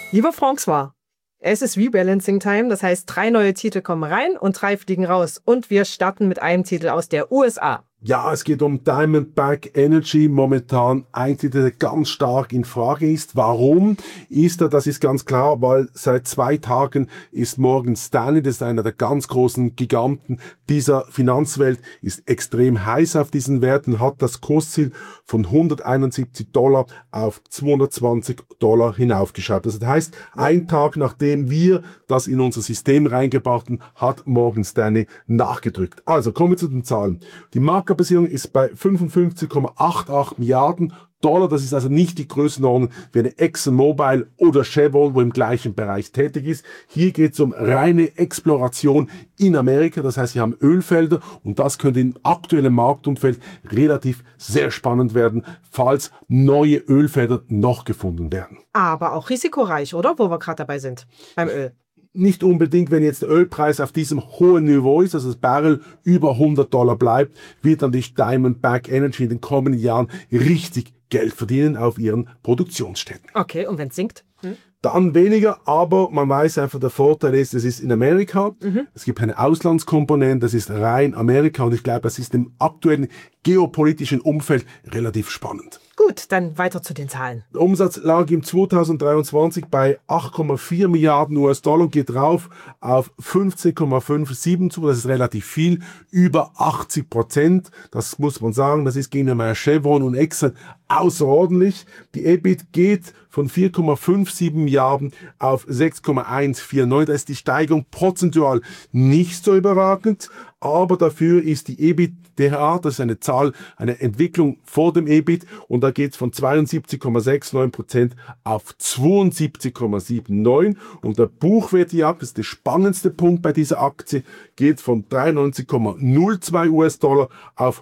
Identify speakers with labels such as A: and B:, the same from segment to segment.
A: Lieber François, es ist Rebalancing Time, das heißt 3 neue Titel kommen rein und 3 fliegen raus. Und wir starten mit einem Titel aus der USA.
B: Ja, es geht um Diamondback Energy, momentan ein Titel, der ganz stark in Frage ist. Warum ist er? Das ist ganz klar, weil seit 2 Tagen ist Morgan Stanley, das ist einer der ganz großen Giganten dieser Finanzwelt, ist extrem heiß auf diesen Werten, hat das Kursziel von $171 auf $220 hinaufgeschraubt. Das heißt, ein Tag nachdem wir das in unser System reingebracht haben, hat Morgan Stanley nachgedrückt. Also kommen wir zu den Zahlen. Die Marktkapitalisierung ist bei 55,88 Milliarden $. Das ist also nicht die Größenordnung wie eine ExxonMobil oder Chevron, wo im gleichen Bereich tätig ist. Hier geht es um reine Exploration in Amerika. Das heißt, wir haben Ölfelder und das könnte im aktuellen Marktumfeld relativ sehr spannend werden, falls neue Ölfelder noch gefunden werden.
A: Aber auch risikoreich, oder? Wo wir gerade dabei sind beim Öl.
B: Nicht unbedingt, wenn jetzt der Ölpreis auf diesem hohen Niveau ist, also das Barrel über $100 bleibt, wird dann die Diamondback Energy in den kommenden Jahren richtig Geld verdienen auf ihren Produktionsstätten.
A: Okay, und wenn es sinkt?
B: Dann weniger, aber man weiß einfach, der Vorteil ist, es ist in Amerika, es gibt eine Auslandskomponente, das ist rein Amerika und ich glaube, das ist im aktuellen geopolitischen Umfeld relativ spannend.
A: Gut, dann weiter zu den Zahlen.
B: Der Umsatz lag im 2023 bei 8,4 Milliarden US-Dollar und geht rauf auf 15,57 zu. Das ist relativ viel, über 80%. Das muss man sagen, das ist gegenüber Chevron und Exxon außerordentlich. Die EBIT geht von 4,57 Milliarden auf 6,149. Da ist die Steigerung prozentual nicht so überragend, aber dafür ist die EBITDA, das ist eine Zahl, eine Entwicklung vor dem EBIT und da geht es von 72,69% auf 72,79 und der Buchwert, das ist der spannendste Punkt bei dieser Aktie, geht von 93,02 US-Dollar auf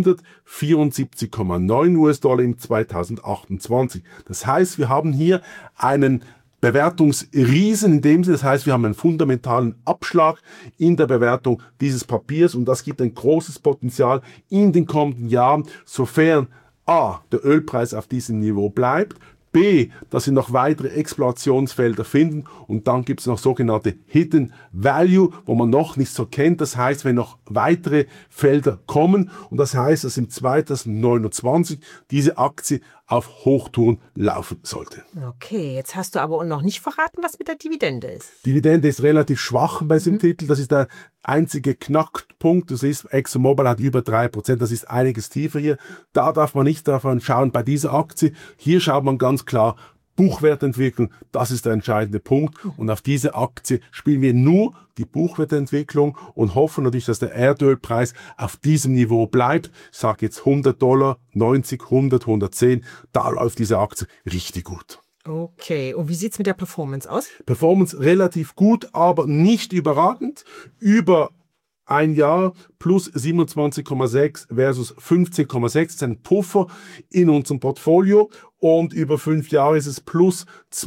B: 174,9 US-Dollar im 2028. Das heißt, wir haben hier einen Bewertungsriesen in dem Sinne, das heißt, wir haben einen fundamentalen Abschlag in der Bewertung dieses Papiers und das gibt ein großes Potenzial in den kommenden Jahren, sofern A, der Ölpreis auf diesem Niveau bleibt, B, dass sie noch weitere Explorationsfelder finden und dann gibt es noch sogenannte Hidden Value, wo man noch nicht so kennt. Das heißt, wenn noch weitere Felder kommen und das heißt, dass im 2029 diese Aktie auf Hochtouren laufen sollte.
A: Okay, jetzt hast du aber noch nicht verraten, was mit der Dividende ist.
B: Dividende ist relativ schwach bei diesem Titel. Das ist der einzige Knackpunkt. Du siehst, ExxonMobil hat über 3%. Das ist einiges tiefer hier. Da darf man nicht davon schauen bei dieser Aktie. Hier schaut man ganz klar, Buchwertentwicklung, das ist der entscheidende Punkt. Und auf diese Aktie spielen wir nur die Buchwertentwicklung und hoffen natürlich, dass der Erdölpreis auf diesem Niveau bleibt. Ich sage jetzt $100, 90, 100, 110. Da läuft diese Aktie richtig gut.
A: Okay, und wie sieht es mit der Performance aus?
B: Performance relativ gut, aber nicht überragend. Über ein Jahr plus 27,6 versus 15,6 ist ein Puffer in unserem Portfolio und über 5 Jahre ist es plus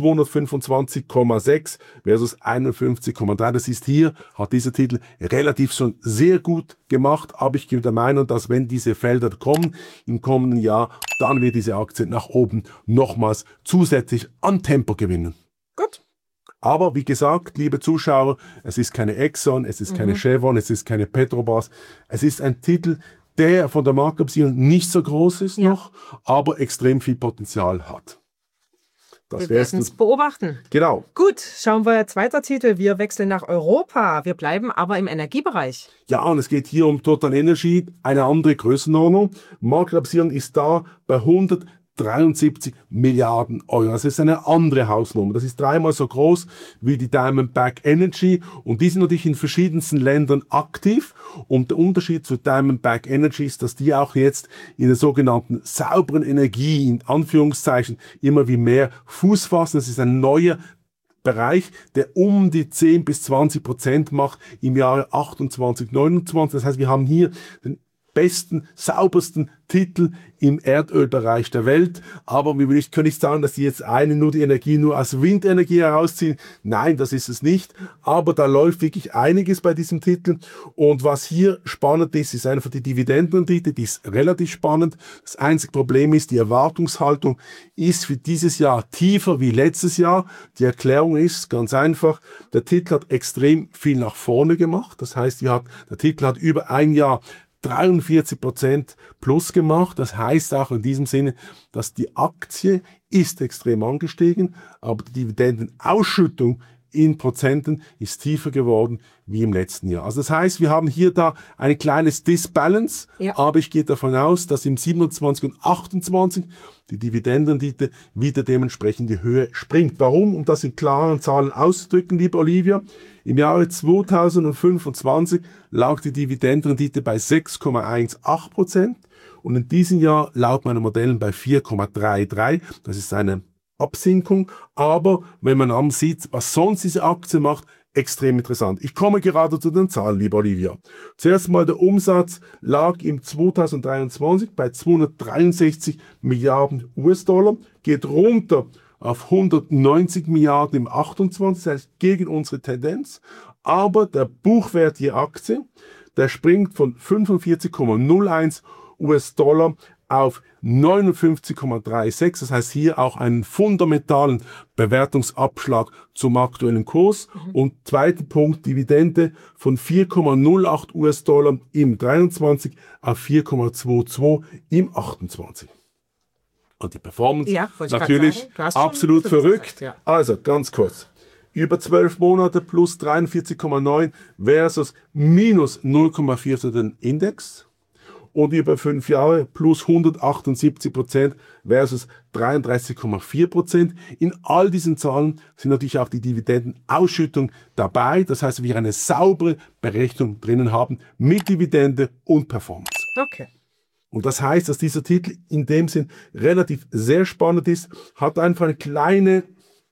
B: 225,6 versus 51,3. Das ist hier, hat dieser Titel relativ schon sehr gut gemacht, aber ich bin der Meinung, dass wenn diese Felder kommen im kommenden Jahr, dann wird diese Aktie nach oben nochmals zusätzlich an Tempo gewinnen.
A: Gut.
B: Aber wie gesagt, liebe Zuschauer, es ist keine Exxon, es ist keine Chevron, es ist keine Petrobras. Es ist ein Titel, der von der Marktkapitalisierung nicht so groß ist noch, aber extrem viel Potenzial hat.
A: Wir werden es beobachten.
B: Genau.
A: Gut, schauen wir jetzt weiter Titel. Wir wechseln nach Europa. Wir bleiben aber im Energiebereich.
B: Ja, und es geht hier um Total Energy, eine andere Größenordnung. Marktkapitalisierung ist da bei 173 Milliarden Euro. Das ist eine andere Hausnummer. Das ist 3-mal so groß wie die Diamondback Energy und die sind natürlich in verschiedensten Ländern aktiv und der Unterschied zu Diamondback Energy ist, dass die auch jetzt in der sogenannten sauberen Energie, in Anführungszeichen, immer wie mehr Fuß fassen. Das ist ein neuer Bereich, der um die 10-20% macht im Jahre 28, 29. Das heißt, wir haben hier den besten, saubersten Titel im Erdölbereich der Welt. Aber ich kann nicht sagen, dass die jetzt nur die Energie nur aus Windenergie herausziehen. Nein, das ist es nicht. Aber da läuft wirklich einiges bei diesem Titel. Und was hier spannend ist, ist einfach die Dividendenrendite, die ist relativ spannend. Das einzige Problem ist, die Erwartungshaltung ist für dieses Jahr tiefer wie letztes Jahr. Die Erklärung ist ganz einfach, der Titel hat extrem viel nach vorne gemacht. Das heißt, der Titel hat über ein Jahr 43% plus gemacht. Das heißt auch in diesem Sinne, dass die Aktie ist extrem angestiegen, aber die Dividendenausschüttung in Prozenten ist tiefer geworden wie im letzten Jahr. Also das heißt, wir haben hier da ein kleines Disbalance, aber ich gehe davon aus, dass im 27 und 28 die Dividendenrendite wieder dementsprechend die Höhe springt. Warum? Um das in klaren Zahlen auszudrücken, liebe Olivia. Im Jahre 2025 lag die Dividendenrendite bei 6,18% und in diesem Jahr laut meinen Modellen bei 4,33. Das ist eine Absinkung, aber wenn man ansieht, was sonst diese Aktie macht, extrem interessant. Ich komme gerade zu den Zahlen, liebe Olivia. Zuerst mal der Umsatz lag im 2023 bei 263 Milliarden US-Dollar, geht runter auf 190 Milliarden im 28, das heißt gegen unsere Tendenz. Aber der Buchwert je Aktie, der springt von 45,01 US-Dollar auf 59,36. Das heißt hier auch einen fundamentalen Bewertungsabschlag zum aktuellen Kurs. Und zweiter Punkt, Dividende von 4,08 US-Dollar im 23 auf 4,22 im 28. Und die Performance natürlich absolut verrückt. Gesagt, Also ganz kurz. Über 12 Monate plus 43,9 versus minus 0,4 für den Index. Und über 5 Jahre plus 178% versus 33,4%. In all diesen Zahlen sind natürlich auch die Dividendenausschüttung dabei. Das heißt, wir eine saubere Berechnung drinnen haben mit Dividende und Performance.
A: Okay.
B: Und das heißt, dass dieser Titel in dem Sinn relativ sehr spannend ist, hat einfach einen kleinen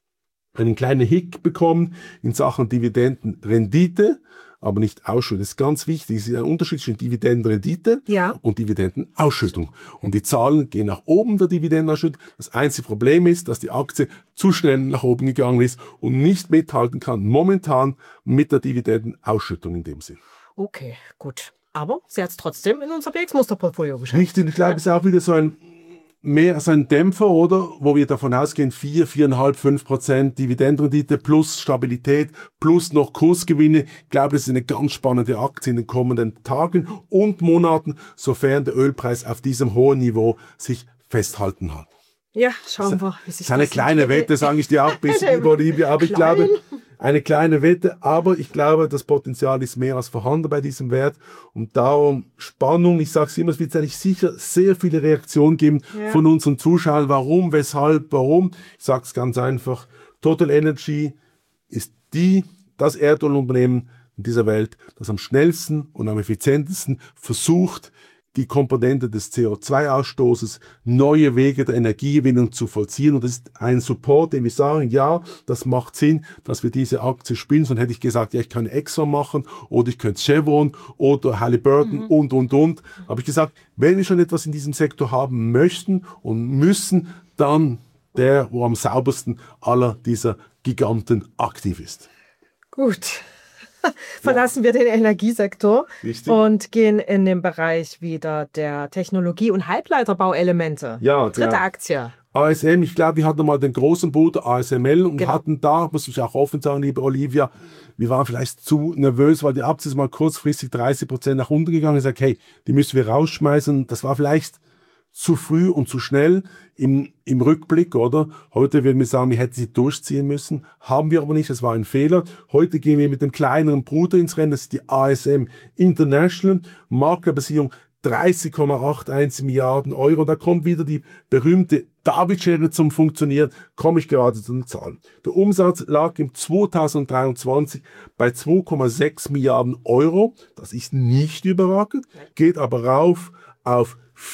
B: Hick bekommen in Sachen Dividendenrendite, aber nicht Ausschüttung. Das ist ganz wichtig. Es ist ein Unterschied zwischen Dividendenrendite und Dividendenausschüttung. Und die Zahlen gehen nach oben der Dividendenausschüttung. Das einzige Problem ist, dass die Aktie zu schnell nach oben gegangen ist und nicht mithalten kann momentan mit der Dividendenausschüttung in dem Sinn.
A: Okay, gut. Aber sie hat es trotzdem in unser BX-Musterportfolio geschafft.
B: Richtig, ich glaube, es ist auch wieder so ein Dämpfer, oder? Wo wir davon ausgehen, 4,5% Dividendenrendite plus Stabilität plus noch Kursgewinne. Ich glaube, das ist eine ganz spannende Aktie in den kommenden Tagen und Monaten, sofern der Ölpreis auf diesem hohen Niveau sich festhalten hat.
A: Ja, schauen wir, wie sich
B: das ist eine kleine Wette, sage ich dir auch, ein bisschen über Olivia, aber ich glaube, eine kleine Wette, aber ich glaube, das Potenzial ist mehr als vorhanden bei diesem Wert und darum Spannung. Ich sage es immer, es wird eigentlich sicher sehr viele Reaktionen geben von unseren Zuschauern. Warum, weshalb, warum? Ich sage es ganz einfach. Total Energy ist das Erdölunternehmen in dieser Welt, das am schnellsten und am effizientesten versucht, die Komponente des CO2-Ausstoßes, neue Wege der Energiegewinnung zu vollziehen. Und das ist ein Support, den wir sagen, ja, das macht Sinn, dass wir diese Aktie spielen. Sonst hätte ich gesagt, ja, ich kann Exxon machen oder ich könnte Chevron oder Halliburton und. Habe ich gesagt, wenn wir schon etwas in diesem Sektor haben möchten und müssen, dann der, wo am saubersten aller dieser Giganten aktiv ist.
A: Gut. Verlassen wir den Energiesektor und gehen in den Bereich wieder der Technologie- und Halbleiterbauelemente.
B: Ja,
A: dritte Aktie.
B: ASM, ich glaube, wir hatten mal den großen Bruder ASML und hatten da, muss ich auch offen sagen, liebe Olivia, wir waren vielleicht zu nervös, weil die Aktie ist mal kurzfristig 30% nach unten gegangen. Ich sage, hey, die müssen wir rausschmeißen. Das war vielleicht zu früh und zu schnell im Rückblick, oder? Heute würden wir sagen, wir hätten sie durchziehen müssen. Haben wir aber nicht, das war ein Fehler. Heute gehen wir mit dem kleineren Bruder ins Rennen, das ist die ASM International. Marktkapitalisierung 30,81 Milliarden Euro. Da kommt wieder die berühmte David-Schere zum Funktionieren. Komme ich gerade zu den Zahlen. Der Umsatz lag im 2023 bei 2,6 Milliarden Euro. Das ist nicht überragend, geht aber rauf auf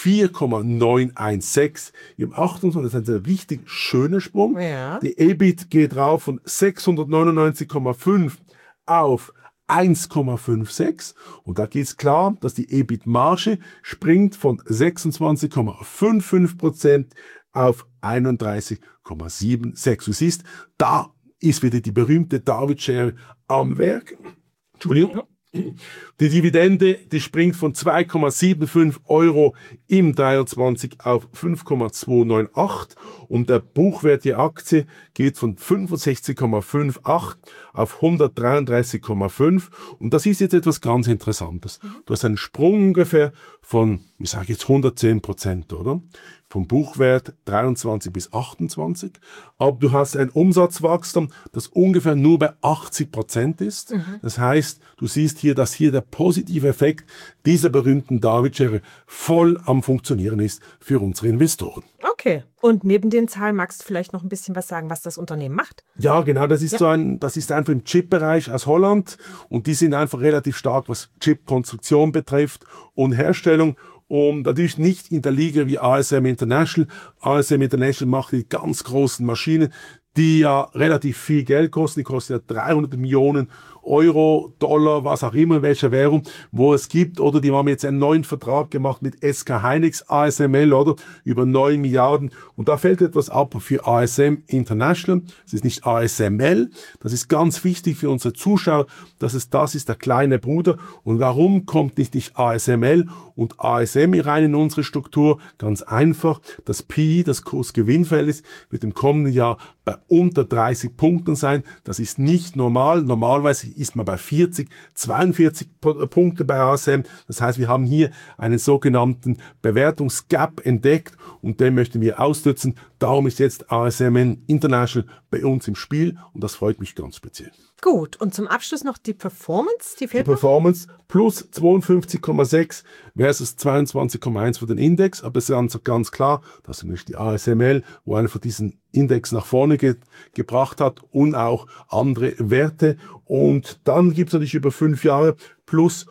B: 4,916 im 28, das ist ein richtig schöner Sprung.
A: Ja.
B: Die EBIT geht rauf von 699,5 auf 1,56 und da geht's klar, dass die EBIT-Marge springt von 26,55% auf 31,76. Du siehst, da ist wieder die berühmte David-Schere am Werk. Entschuldigung. Die Dividende, die springt von 2,75 Euro im 23 auf 5,298 und der Buchwert der Aktie geht von 65,58 auf 133,5 und das ist jetzt etwas ganz Interessantes. Du hast einen Sprung ungefähr von, ich sage jetzt 110%, oder? Vom Buchwert 23 bis 28, aber du hast ein Umsatzwachstum, das ungefähr nur bei 80% ist. Das heißt, du siehst hier, dass hier der positive Effekt dieser berühmten David-Schere voll am Funktionieren ist für unsere Investoren.
A: Okay. Und neben den Zahlen magst du vielleicht noch ein bisschen was sagen, was das Unternehmen macht?
B: Ja, genau. Das ist das ist einfach im Chip-Bereich aus Holland und die sind einfach relativ stark, was Chip-Konstruktion betrifft und Herstellung. Und natürlich nicht in der Liga wie ASM International. ASM International macht die ganz großen Maschinen, die ja relativ viel Geld kosten. Die kosten ja 300 Millionen Euro, Dollar, was auch immer, in welcher Währung, wo es gibt. Oder die haben jetzt einen neuen Vertrag gemacht mit SK Hynix, ASML, oder? Über 9 Milliarden. Und da fällt etwas ab für ASM International. Es ist nicht ASML. Das ist ganz wichtig für unsere Zuschauer, das ist der kleine Bruder. Und warum kommt nicht ASML und ASM rein in unsere Struktur? Ganz einfach. Das PI, das Kursgewinnverhältnis, wird im kommenden Jahr bei unter 30 Punkten sein. Das ist nicht normal. Normalerweise ist man bei 40, 42 Punkte bei ASM. Das heißt, wir haben hier einen sogenannten Bewertungsgap entdeckt und den möchten wir ausnutzen. Darum ist jetzt ASM International bei uns im Spiel und das freut mich ganz speziell.
A: Gut, und zum Abschluss noch die Performance, die fehlt
B: Die Performance plus 52,6 versus 22,1 für den Index, aber es ist ganz klar, dass nämlich die ASML, wo einer von diesen Index nach vorne gebracht hat und auch andere Werte. Und dann gibt es natürlich über 5 Jahre plus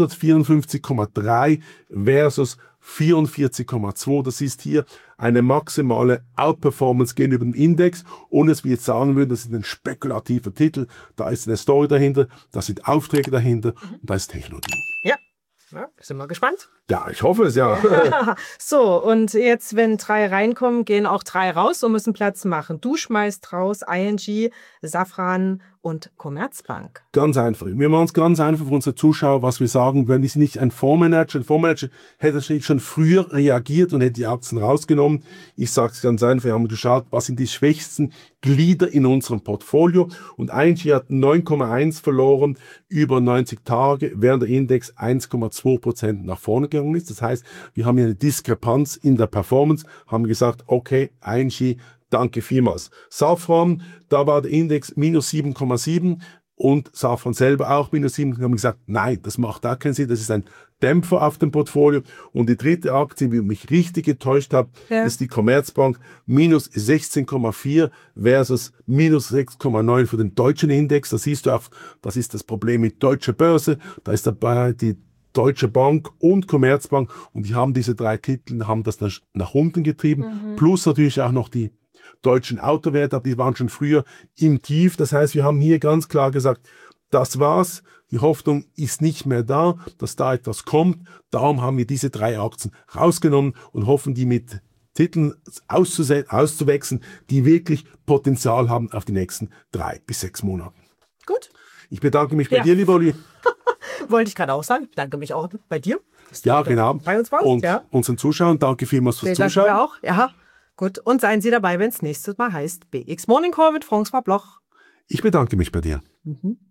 B: 154,3 versus 44,2. Das ist hier eine maximale Outperformance gegenüber dem Index. Und es, wie jetzt sagen würden, das ist ein spekulativer Titel. Da ist eine Story dahinter, da sind Aufträge dahinter und da ist Technologie.
A: Ja. Ja, sind wir gespannt?
B: Ja, ich hoffe es, ja.
A: So, und jetzt, wenn 3 reinkommen, gehen auch 3 raus und müssen Platz machen. Du schmeißt raus ING, Safran und Commerzbank.
B: Ganz einfach. Wir machen es ganz einfach für unsere Zuschauer, was wir sagen, wenn wir nicht ein Fondsmanager. Ein Fondsmanager hätte schon früher reagiert und hätte die Aktien rausgenommen. Ich sage es ganz einfach, wir haben geschaut, was sind die schwächsten Glieder in unserem Portfolio. Und ING hat 9,1 verloren über 90 Tage, während der Index 1,2% nach vorne gegangen ist. Das heißt, wir haben hier eine Diskrepanz in der Performance, haben gesagt, okay, ING, danke vielmals. Safran, da war der Index minus 7,7 und Safran selber auch minus 7. Wir haben gesagt, nein, das macht da keinen Sinn, das ist ein Dämpfer auf dem Portfolio. Und die dritte Aktie, die mich richtig getäuscht hat, ist die Commerzbank, minus 16,4 versus minus 6,9 für den deutschen Index. Da siehst du auch, das ist das Problem mit Deutsche Börse, da ist dabei die Deutsche Bank und Commerzbank und die haben diese 3 Titel, haben das nach unten getrieben, plus natürlich auch noch die deutschen Autowerte, aber die waren schon früher im Tief. Das heißt, wir haben hier ganz klar gesagt, das war's. Die Hoffnung ist nicht mehr da, dass da etwas kommt. Darum haben wir diese 3 Aktien rausgenommen und hoffen, die mit Titeln auszuwechseln, die wirklich Potenzial haben auf die nächsten 3 bis 6 Monate.
A: Gut.
B: Ich bedanke mich bei dir, lieber Olli.
A: Wollte ich gerade auch sagen. Danke mich auch bei dir.
B: Ja, genau.
A: Bei uns warst,
B: und unseren Zuschauern, danke vielmals fürs Zuschauen.
A: Danke auch. Ja, gut. Und seien Sie dabei, wenn es nächstes Mal heißt BX Morning Call mit François Bloch.
B: Ich bedanke mich bei dir.